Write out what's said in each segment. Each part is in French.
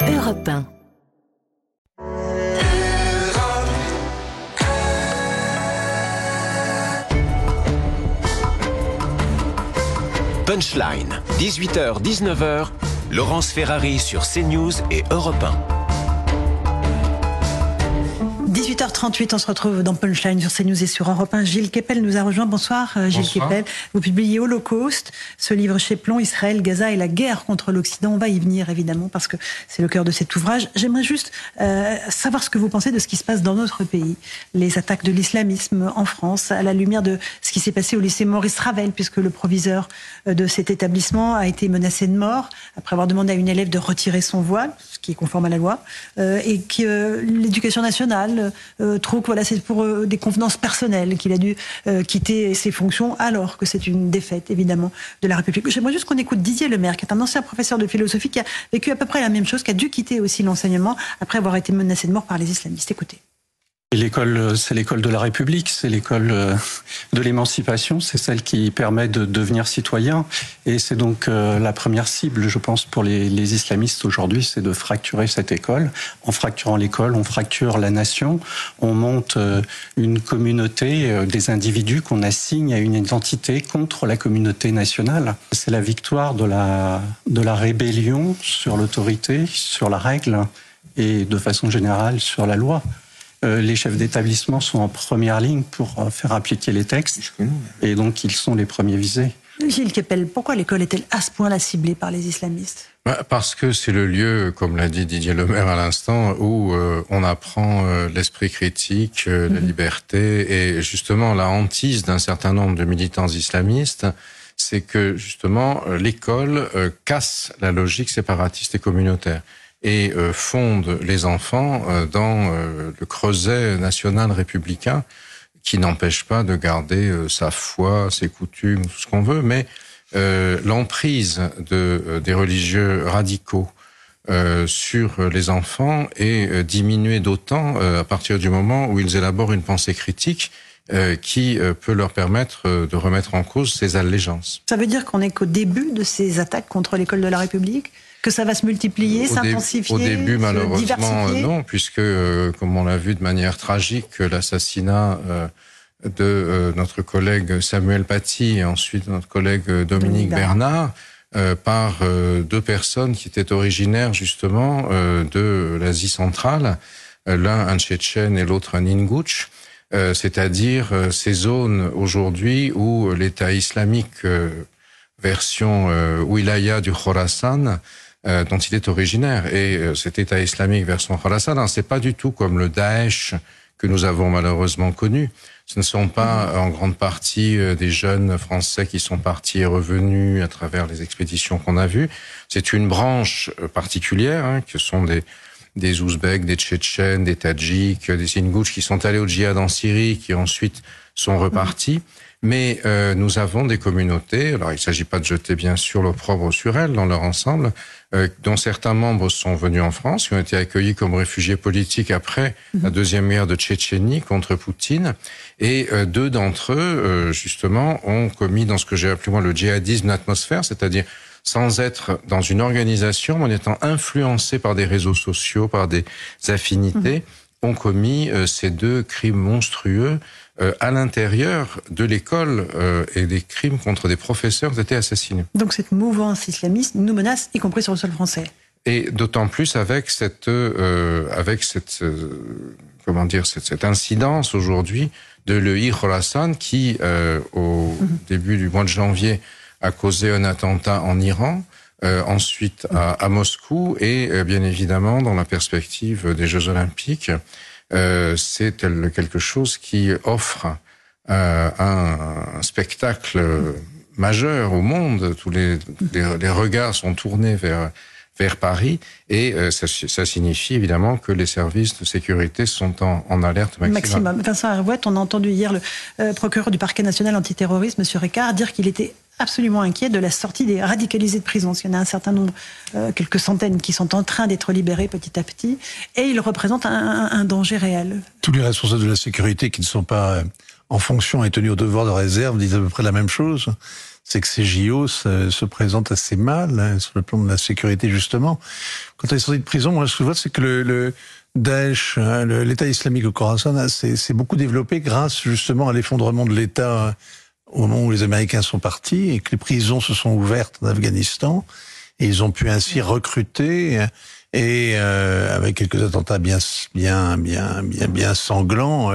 Europe 1. Punchline, 18h-19h, Laurence Ferrari sur CNews et Europe 1. 18h38, on se retrouve dans Punchline sur CNews et sur Europe 1. Gilles Kepel nous a rejoint. Bonsoir Gilles Kepel. Vous publiez Holocauste, ce livre chez Plon, Israël, Gaza et la guerre contre l'Occident. On va y venir évidemment parce que c'est le cœur de cet ouvrage. J'aimerais juste savoir ce que vous pensez de ce qui se passe dans notre pays. Les attaques de l'islamisme en France, à la lumière de ce qui s'est passé au lycée Maurice Ravel, puisque le proviseur de cet établissement a été menacé de mort après avoir demandé à une élève de retirer son voile, ce qui est conforme à la loi, et que l'éducation nationale trouve que voilà, c'est pour des convenances personnelles qu'il a dû quitter ses fonctions, alors que c'est une défaite, évidemment, de la République. J'aimerais juste qu'on écoute Didier Lemaire, qui est un ancien professeur de philosophie, qui a vécu à peu près la même chose, qui a dû quitter aussi l'enseignement après avoir été menacé de mort par les islamistes. Écoutez. Et l'école, c'est l'école de la République, c'est l'école de l'émancipation, c'est celle qui permet de devenir citoyen. Et c'est donc la première cible, je pense, pour les islamistes aujourd'hui, c'est de fracturer cette école. En fracturant l'école, on fracture la nation, on monte une communauté, des individus qu'on assigne à une identité contre la communauté nationale. C'est la victoire de la rébellion sur l'autorité, sur la règle et de façon générale sur la loi. Les chefs d'établissement sont en première ligne pour faire appliquer les textes et donc ils sont les premiers visés. Gilles Kepel, pourquoi l'école est-elle à ce point-là ciblée par les islamistes ? Parce que c'est le lieu, comme l'a dit Didier Lemaire à l'instant, où on apprend l'esprit critique, la liberté, et justement la hantise d'un certain nombre de militants islamistes, c'est que justement l'école casse la logique séparatiste et communautaire et fonde les enfants dans le creuset national républicain, qui n'empêche pas de garder sa foi, ses coutumes, tout ce qu'on veut, mais l'emprise des religieux radicaux sur les enfants est diminuée d'autant à partir du moment où ils élaborent une pensée critique qui peut leur permettre de remettre en cause ces allégeances. Ça veut dire qu'on n'est qu'au début de ces attaques contre l'école de la République ? Que ça va se multiplier, s'intensifier, au début, malheureusement, diversifier. non, puisque, comme on l'a vu de manière tragique, l'assassinat de notre collègue Samuel Paty et ensuite notre collègue Dominique Bernard par deux personnes qui étaient originaires justement de l'Asie centrale, l'un un Tchétchène et l'autre un Ingouch, c'est-à-dire ces zones aujourd'hui où l'État islamique version wilaya du Khorasan dont il est originaire. Et cet État islamique version Khorasan, c'est pas du tout comme le Daesh que nous avons malheureusement connu. Ce ne sont pas en grande partie des jeunes Français qui sont partis et revenus à travers les expéditions qu'on a vues. C'est une branche particulière, que sont des Ouzbeks, des Tchétchènes, des Tadjiks, des Ingouches qui sont allés au djihad en Syrie, qui ensuite sont repartis. Mais nous avons des communautés, alors il ne s'agit pas de jeter bien sûr l'opprobre sur elles dans leur ensemble, dont certains membres sont venus en France, qui ont été accueillis comme réfugiés politiques après la deuxième guerre de Tchétchénie contre Poutine. Et deux d'entre eux, justement, ont commis dans ce que j'ai appelé moi le djihadisme d'atmosphère, c'est-à-dire sans être dans une organisation, mais en étant influencés par des réseaux sociaux, par des affinités, ont commis ces deux crimes monstrueux à l'intérieur de l'école et des crimes contre des professeurs qui étaient assassinés. Donc cette mouvance islamiste nous menace, y compris sur le sol français. Et d'autant plus avec cette incidence aujourd'hui de l'EI Khorasan qui, au début du mois de janvier, a causé un attentat en Iran, ensuite à Moscou, et bien évidemment dans la perspective des Jeux Olympiques, c'est quelque chose qui offre un spectacle majeur au monde. Tous les regards sont tournés vers Paris, et ça signifie évidemment que les services de sécurité sont en alerte maximum. Vincent Herouette, on a entendu hier le procureur du parquet national antiterrorisme, M. Ricard, dire qu'il était absolument inquiet de la sortie des radicalisés de prison. Parce qu'il y en a un certain nombre, quelques centaines, qui sont en train d'être libérés petit à petit, et ils représentent un danger réel. Tous les responsables de la sécurité qui ne sont pas en fonction et tenus au devoir de réserve disent à peu près la même chose. c'est que ces JO se présentent assez mal, hein, sur le plan de la sécurité, justement. Quand on est sorti de prison, moi, ce que je vois, c'est que le Daesh, hein, l'État islamique au Khorasan, c'est beaucoup développé grâce, justement, à l'effondrement de l'État au moment où les Américains sont partis et que les prisons se sont ouvertes en Afghanistan. Et ils ont pu ainsi recruter et avec quelques attentats bien sanglants,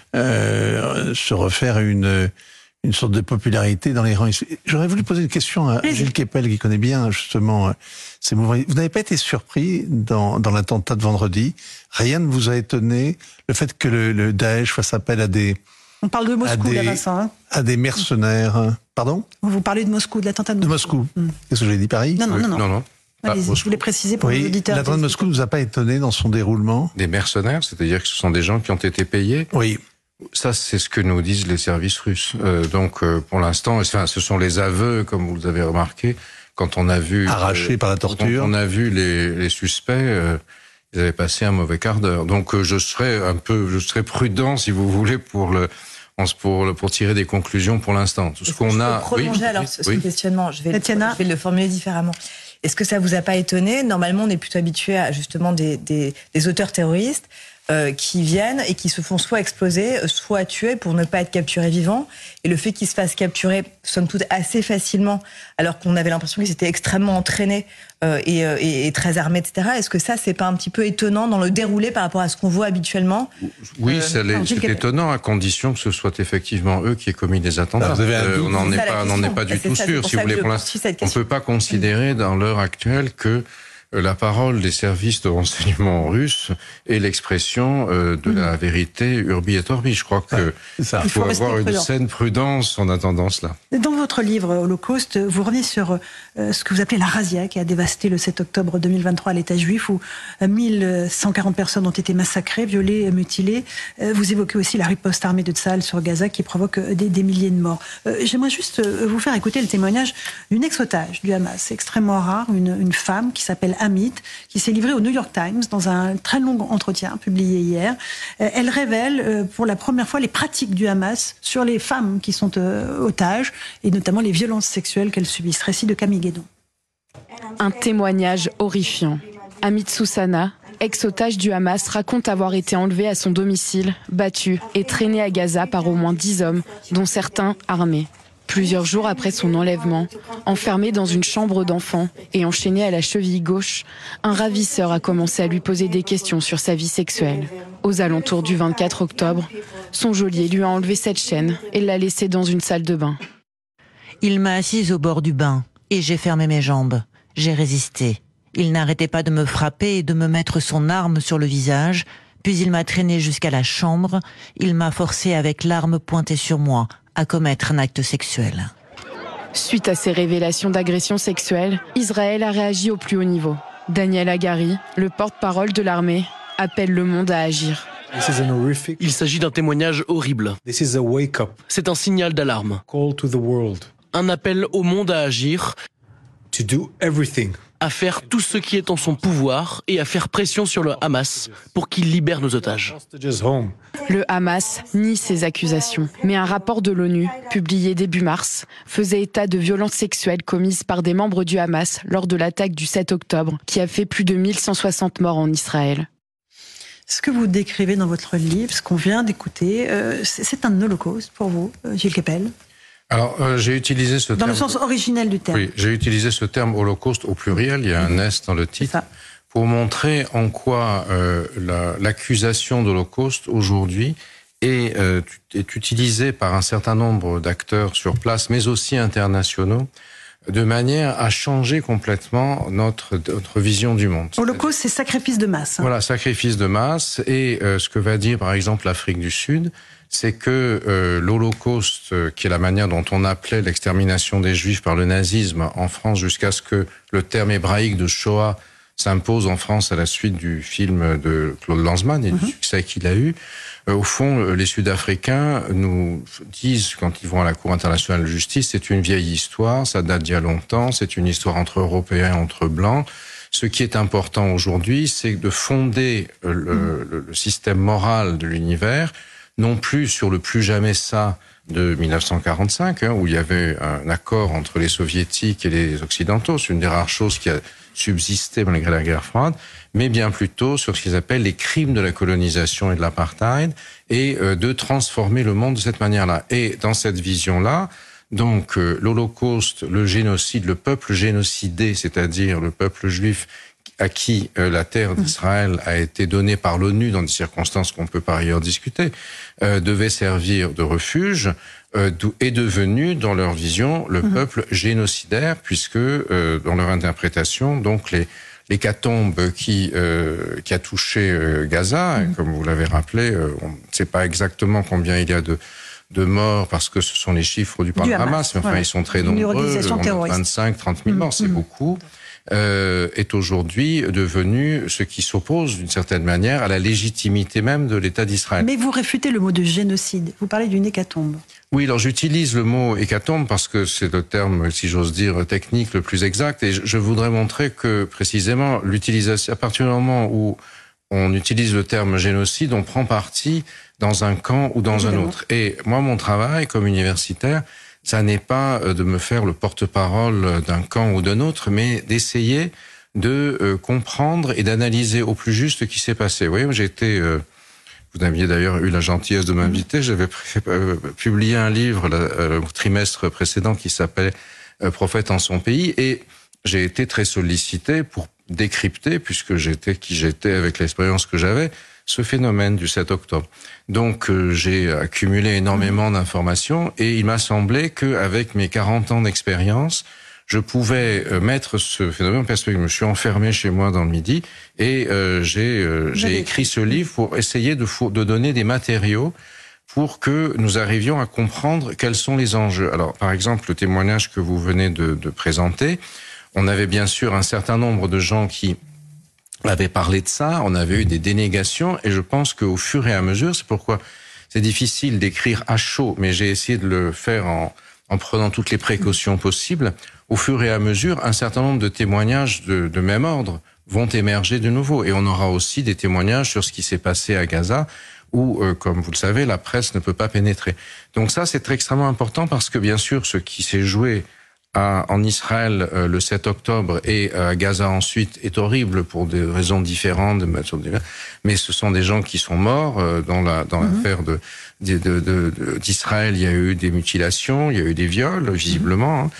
se refaire une sorte de popularité dans les rangs. J'aurais voulu poser une question à Gilles Kepel, qui connaît bien justement ces mouvements. Vous n'avez pas été surpris dans l'attentat de vendredi? Rien ne vous a étonné? Le fait que le Daesh fasse appel à des... On parle de Moscou, là, Vincent. Hein, à des mercenaires. Pardon? Vous parlez de Moscou, de l'attentat de Moscou. Qu'est-ce que j'ai dit, Paris? Non. Allez-y, je voulais préciser pour les auditeurs. L'attentat de Moscou ne nous a pas étonné dans son déroulement? Des mercenaires, c'est-à-dire que ce sont des gens qui ont été payés? Oui. Ça, c'est ce que nous disent les services russes. Donc, pour l'instant, ce sont les aveux, comme vous l'avez remarqué, quand on a vu... Arrachés par la torture. Quand on a vu les suspects, ils avaient passé un mauvais quart d'heure. Donc, je serais prudent, si vous voulez, pour tirer des conclusions pour l'instant. Tout ce qu'on a... prolonger alors ce questionnement. Je vais le formuler différemment. Est-ce que ça vous a pas étonné? Normalement, on est plutôt habitué à justement des auteurs terroristes qui viennent et qui se font soit exploser, soit tuer pour ne pas être capturés vivants. Et le fait qu'ils se fassent capturer, somme toute, assez facilement, alors qu'on avait l'impression qu'ils étaient extrêmement entraînés et très armés, etc. Est-ce que ça, c'est pas un petit peu étonnant dans le déroulé par rapport à ce qu'on voit habituellement? Oui, c'est étonnant, à condition que ce soit effectivement eux qui aient commis des attentats. On n'en est pas du tout sûr. Si vous voulez, pour l'instant, on ne peut pas considérer dans l'heure actuelle que la parole des services de renseignement russes est l'expression de la vérité urbi et orbi. Je crois que il faut avoir une saine prudence en attendant cela. Dans votre livre Holocauste, vous revenez sur ce que vous appelez la razzia qui a dévasté le 7 octobre 2023 à l'État juif, où 1140 personnes ont été massacrées, violées, mutilées. Vous évoquez aussi la riposte armée de Tsahal sur Gaza qui provoque des milliers de morts. J'aimerais juste vous faire écouter le témoignage d'une ex-otage du Hamas. C'est extrêmement rare, une femme qui s'appelle Amit, qui s'est livrée au New York Times dans un très long entretien publié hier. Elle révèle pour la première fois les pratiques du Hamas sur les femmes qui sont otages, et notamment les violences sexuelles qu'elles subissent. Récit de Camille Guédon. Un témoignage horrifiant. Amit Soussana, ex-otage du Hamas, raconte avoir été enlevée à son domicile, battue et traînée à Gaza par au moins 10 hommes, dont certains armés. Plusieurs jours après son enlèvement, enfermée dans une chambre d'enfant et enchaînée à la cheville gauche, un ravisseur a commencé à lui poser des questions sur sa vie sexuelle. Aux alentours du 24 octobre, son geôlier lui a enlevé cette chaîne et l'a laissée dans une salle de bain. Il m'a assise au bord du bain et j'ai fermé mes jambes. J'ai résisté. Il n'arrêtait pas de me frapper et de me mettre son arme sur le visage, puis il m'a traîné jusqu'à la chambre. Il m'a forcé avec l'arme pointée sur moi à commettre un acte sexuel. Suite à ces révélations d'agression sexuelle, Israël a réagi au plus haut niveau. Daniel Hagari, le porte-parole de l'armée, appelle le monde à agir. Il s'agit d'un témoignage horrible. C'est un signal d'alarme. Un appel au monde à agir, à faire tout ce qui est en son pouvoir et à faire pression sur le Hamas pour qu'il libère nos otages. Le Hamas nie ces accusations, mais un rapport de l'ONU, publié début mars, faisait état de violences sexuelles commises par des membres du Hamas lors de l'attaque du 7 octobre, qui a fait plus de 1160 morts en Israël. Ce que vous décrivez dans votre livre, ce qu'on vient d'écouter, c'est un holocauste pour vous, Gilles Kepel? Alors, j'ai utilisé ce terme... Dans le sens originel du terme. Oui, j'ai utilisé ce terme holocauste au pluriel, il y a un S dans le titre, pour montrer en quoi l'accusation d'holocauste aujourd'hui est utilisée par un certain nombre d'acteurs sur place, mais aussi internationaux, de manière à changer complètement notre vision du monde. Holocauste, c'est sacrifice de masse. Hein. Voilà, sacrifice de masse, et ce que va dire par exemple l'Afrique du Sud, c'est que l'Holocauste, qui est la manière dont on appelait l'extermination des Juifs par le nazisme en France jusqu'à ce que le terme hébraïque de Shoah s'impose en France à la suite du film de Claude Lanzmann et du succès qu'il a eu, au fond, les Sud-Africains nous disent, quand ils vont à la Cour internationale de justice, c'est une vieille histoire, ça date d'il y a longtemps, c'est une histoire entre Européens et entre Blancs. Ce qui est important aujourd'hui, c'est de fonder le système moral de l'univers non plus sur le plus jamais ça de 1945, où il y avait un accord entre les soviétiques et les occidentaux, c'est une des rares choses qui a subsisté malgré la guerre froide, mais bien plutôt sur ce qu'ils appellent les crimes de la colonisation et de l'apartheid, et de transformer le monde de cette manière-là. Et dans cette vision-là, donc l'Holocauste, le génocide, le peuple génocidé, c'est-à-dire le peuple juif à qui la terre d'Israël a été donnée par l'ONU dans des circonstances qu'on peut par ailleurs discuter, devait servir de refuge, est devenu, dans leur vision, le peuple génocidaire, puisque dans leur interprétation, donc l'hécatombe qui a touché Gaza, comme vous l'avez rappelé, on ne sait pas exactement combien il y a de morts, parce que ce sont les chiffres du Hamas, mais enfin ils sont très nombreux, 25-30 000 morts, c'est beaucoup. Est aujourd'hui devenu ce qui s'oppose d'une certaine manière à la légitimité même de l'État d'Israël. Mais vous réfutez le mot de génocide, vous parlez d'une hécatombe. Oui, alors j'utilise le mot hécatombe parce que c'est le terme, si j'ose dire, technique le plus exact, et je voudrais montrer que précisément l'utilisation, à partir du moment où on utilise le terme génocide, on prend parti dans un camp ou dans un autre. Et moi, mon travail comme universitaire, ça n'est pas de me faire le porte-parole d'un camp ou d'un autre, mais d'essayer de comprendre et d'analyser au plus juste ce qui s'est passé. Vous voyez, j'ai été... vous aviez d'ailleurs eu la gentillesse de m'inviter. J'avais publié un livre le trimestre précédent qui s'appelait « Prophète en son pays » et j'ai été très sollicité pour décrypter, puisque j'étais qui j'étais avec l'expérience que j'avais, ce phénomène du 7 octobre. Donc j'ai accumulé énormément d'informations et il m'a semblé qu'avec mes 40 ans d'expérience, je pouvais mettre ce phénomène en perspective. Je me suis enfermé chez moi dans le Midi et j'ai écrit ce livre pour essayer de donner des matériaux pour que nous arrivions à comprendre quels sont les enjeux. Alors, par exemple, le témoignage que vous venez de présenter, on avait bien sûr un certain nombre de gens qui avaient parlé de ça, on avait eu des dénégations, et je pense qu'au fur et à mesure, c'est pourquoi c'est difficile d'écrire à chaud, mais j'ai essayé de le faire en prenant toutes les précautions possibles. Au fur et à mesure, un certain nombre de témoignages de même ordre vont émerger de nouveau. Et on aura aussi des témoignages sur ce qui s'est passé à Gaza, où, comme vous le savez, la presse ne peut pas pénétrer. Donc ça, c'est extrêmement important parce que, bien sûr, ce qui s'est joué en Israël le 7 octobre et à Gaza ensuite est horrible pour des raisons différentes, mais ce sont des gens qui sont morts. Dans l'affaire d'Israël, il y a eu des mutilations, il y a eu des viols, visiblement.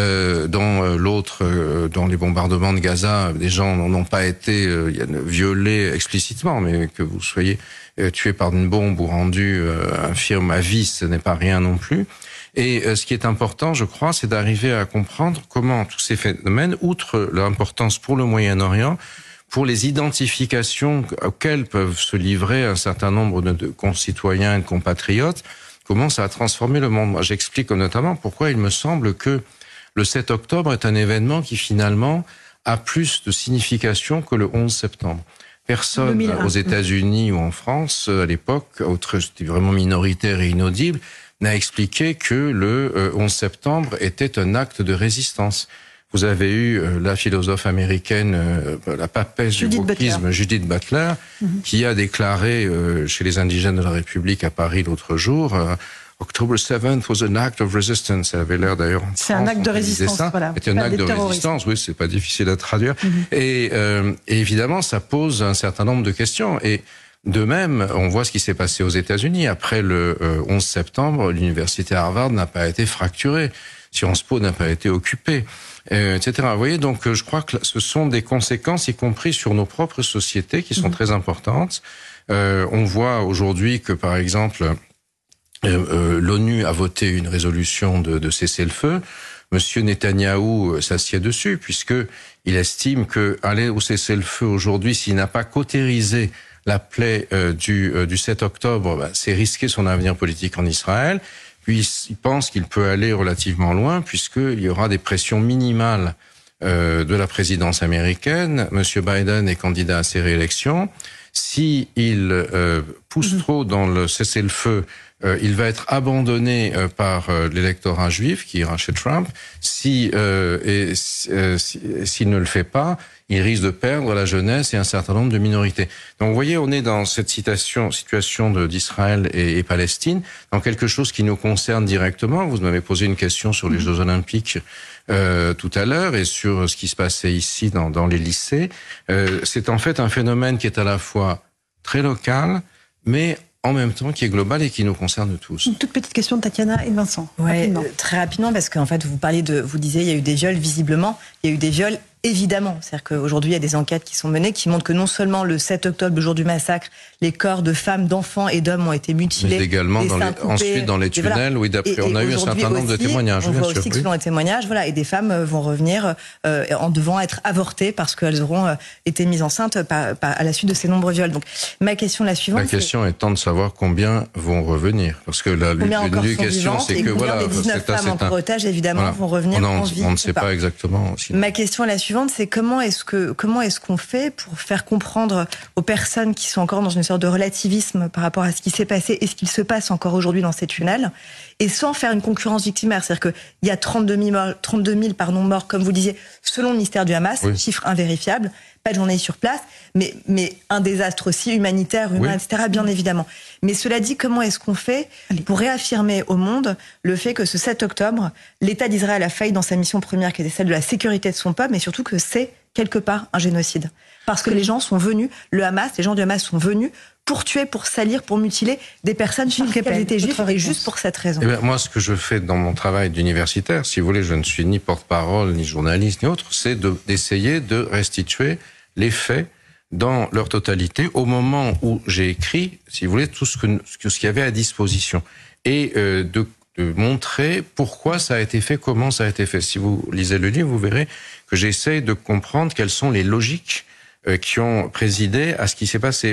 Dans dans les bombardements de Gaza, des gens n'ont pas été violés explicitement, mais que vous soyez tué par une bombe ou rendu infirme à vie, ce n'est pas rien non plus. Et ce qui est important, je crois, c'est d'arriver à comprendre comment tous ces phénomènes, outre leur importance pour le Moyen-Orient, pour les identifications auxquelles peuvent se livrer un certain nombre de concitoyens et de compatriotes, comment ça a transformé le monde. Moi, j'explique notamment pourquoi il me semble que le 7 octobre est un événement qui finalement a plus de signification que le 11 septembre. Personne 2001. Aux États-Unis ou en France, à l'époque, c'était vraiment minoritaire et inaudible, n'a expliqué que le 11 septembre était un acte de résistance. Vous avez eu la philosophe américaine, la papesse du wokisme, Judith Butler, qui a déclaré chez les indigènes de la République à Paris l'autre jour, October 7th was an act of resistance. Elle avait l'air d'ailleurs en C'est un acte de résistance, voilà. C'est un acte de résistance, oui, c'est pas difficile à traduire. Et évidemment, ça pose un certain nombre de questions. Et de même, on voit ce qui s'est passé aux États-Unis. Après le 11 septembre, l'université Harvard n'a pas été fracturée. Sciences Po n'a pas été occupée, etc. Vous voyez, donc je crois que ce sont des conséquences, y compris sur nos propres sociétés, qui sont très importantes. On voit aujourd'hui que, par exemple, l'ONU a voté une résolution de cessez-le-feu. Monsieur Netanyahou s'assied dessus, puisqu'il estime que aller au cessez-le-feu aujourd'hui, s'il n'a pas cautérisé la plaie du 7 octobre, c'est risquer son avenir politique en Israël. Puis il pense qu'il peut aller relativement loin puisqu'il y aura des pressions minimales de la présidence américaine. Monsieur Biden est candidat à ses réélections. Si il pousse trop dans le cessez-le-feu, il va être abandonné par l'électorat juif qui ira chez Trump. S'il ne le fait pas, il risque de perdre la jeunesse et un certain nombre de minorités. Donc vous voyez, on est dans cette situation d'Israël et Palestine, dans quelque chose qui nous concerne directement. Vous m'avez posé une question sur les Jeux Olympiques tout à l'heure et sur ce qui se passait ici dans les lycées. C'est en fait un phénomène qui est à la fois très local, mais en même temps qui est global et qui nous concerne tous. Une toute petite question de Tatiana et de Vincent. Ouais, très rapidement, parce qu'en fait, vous disiez, il y a eu des viols visiblement, il y a eu des viols évidemment. C'est-à-dire qu'aujourd'hui, il y a des enquêtes qui sont menées qui montrent que non seulement le 7 octobre, le jour du massacre, les corps de femmes, d'enfants et d'hommes ont été mutilés. Mais également ensuite dans les tunnels, oui, d'après, on a eu un certain nombre de témoignages. On voit aussi que selon les témoignages, et des femmes vont revenir en devant être avortées parce qu'elles auront été mises enceintes à la suite de ces nombreux viols. Donc, ma question la suivante. La question étant de savoir combien vont revenir. Parce que l'une question, c'est que les 19 femmes encore otages, évidemment, vont revenir en vie. On ne sait pas exactement. Ma question la suivante, c'est comment est-ce qu'on fait pour faire comprendre aux personnes qui sont encore dans une sorte de relativisme par rapport à ce qui s'est passé et ce qu'il se passe encore aujourd'hui dans ces tunnels, et sans faire une concurrence victimaire. C'est-à-dire qu'il y a 32 000 morts, comme vous disiez, selon le ministère du Hamas, chiffre invérifiable, pas de journalistes sur place, mais un désastre aussi humanitaire, humain, etc., bien évidemment. Mais cela dit, comment est-ce qu'on fait pour réaffirmer au monde le fait que ce 7 octobre, l'État d'Israël a failli dans sa mission première, qui était celle de la sécurité de son peuple, mais surtout que c'est quelque part un génocide. Parce que les gens sont venus, les gens du Hamas sont venus pour tuer, pour salir, pour mutiler des personnes qui étaient juifs, et juste pour cette raison. Moi, ce que je fais dans mon travail d'universitaire, si vous voulez, je ne suis ni porte-parole, ni journaliste, ni autre, c'est d'essayer de restituer les faits dans leur totalité au moment où j'ai écrit, si vous voulez, tout ce qu'il y avait à disposition. Et de montrer pourquoi ça a été fait, comment ça a été fait. Si vous lisez le livre, vous verrez que j'essaie de comprendre quelles sont les logiques qui ont présidé à ce qui s'est passé.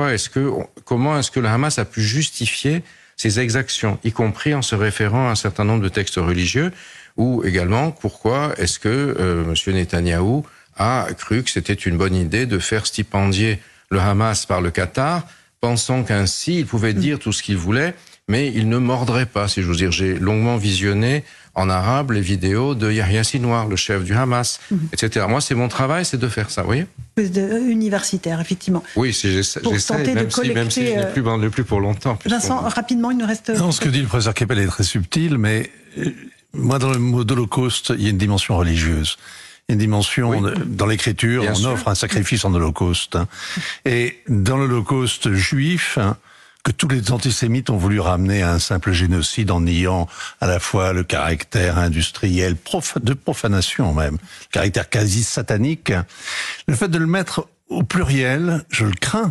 Comment est-ce que le Hamas a pu justifier ces exactions, y compris en se référant à un certain nombre de textes religieux, ou également pourquoi est-ce que M. Netanyahou a cru que c'était une bonne idée de faire stipendier le Hamas par le Qatar, pensant qu'ainsi il pouvait dire tout ce qu'il voulait, mais il ne mordrait pas, si j'ose dire. J'ai longuement visionné en arabe les vidéos de Yahya Sinwar, le chef du Hamas, etc. Moi, c'est mon travail, c'est de faire ça, vous voyez ? Universitaire, effectivement. Oui, j'essaie, même si je n'ai plus pour longtemps. Vincent, rapidement, il nous reste... Non, ce que dit le professeur Keppel est très subtil, mais moi, dans le mot d'Holocauste, il y a une dimension religieuse. Il y a une dimension, dans l'écriture, on offre un sacrifice en Holocauste. Et dans l'Holocauste juif, que tous les antisémites ont voulu ramener à un simple génocide en niant à la fois le caractère industriel, de profanation même, le caractère quasi satanique, le fait de le mettre au pluriel, je le crains,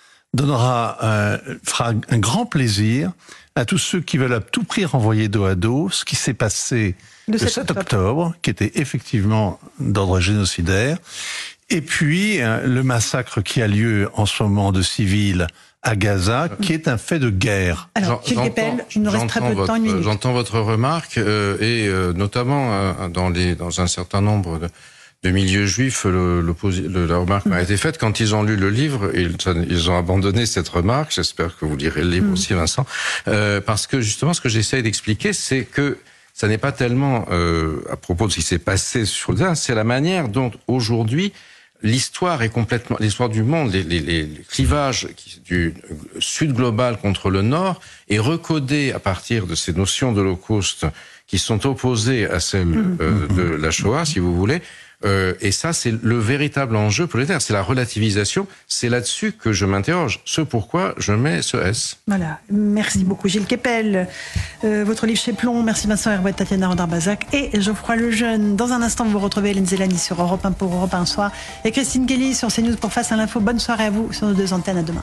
fera un grand plaisir à tous ceux qui veulent à tout prix renvoyer dos à dos ce qui s'est passé le 7 octobre, qui était effectivement d'ordre génocidaire, et puis le massacre qui a lieu en ce moment de civils à Gaza, qui est un fait de guerre. Alors, Gilles Keppel, il nous reste très peu de temps, une minute. J'entends votre remarque, et notamment dans un certain nombre de milieux juifs, la remarque m'a été faite. Quand ils ont lu le livre, ils ont abandonné cette remarque. J'espère que vous lirez le livre aussi, Vincent. Parce que justement, ce que j'essaie d'expliquer, c'est que ça n'est pas tellement à propos de ce qui s'est passé sur le terrain, c'est la manière dont aujourd'hui l'histoire du monde, les clivages du sud global contre le nord est recodé à partir de ces notions d'Holocauste qui sont opposées à celles de la Shoah, si vous voulez. Et ça, c'est le véritable enjeu planétaire, c'est la relativisation. C'est là-dessus que je m'interroge. Ce pourquoi je mets ce S. Voilà. Merci beaucoup, Gilles Keppel. Votre livre chez Plomb. Merci Vincent Herouet, Tatiana Rendard-Bazac et Geoffroy Lejeune. Dans un instant, vous retrouvez Hélène Zélani sur Europe 1 pour Europe 1 Soir et Christine Kelly sur CNews pour Face à l'info. Bonne soirée à vous sur nos deux antennes. À demain.